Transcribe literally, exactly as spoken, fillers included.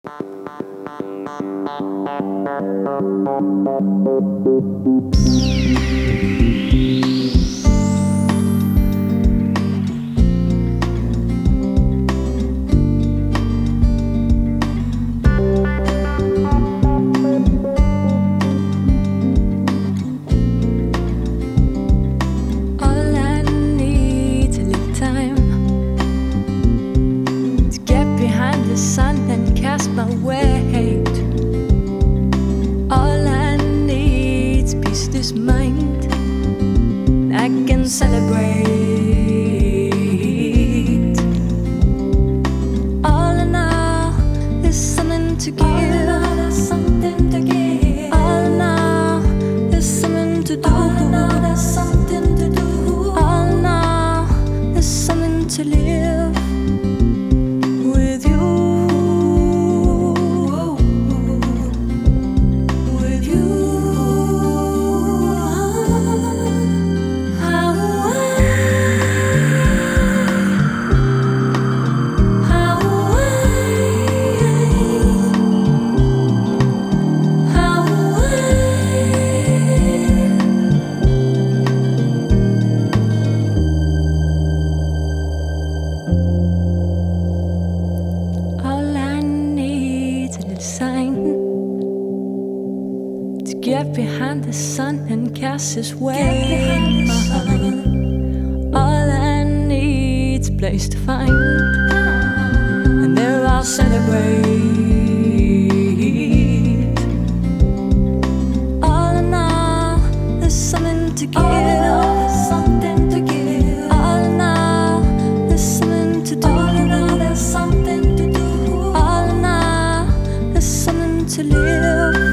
Get behind the sun and cast his way. All I need's a place to find, and there I'll celebrate. All in all, there's something to give. Something to give. All in all, there's something to do. All in all, there's something to do. All in all, there's something to live.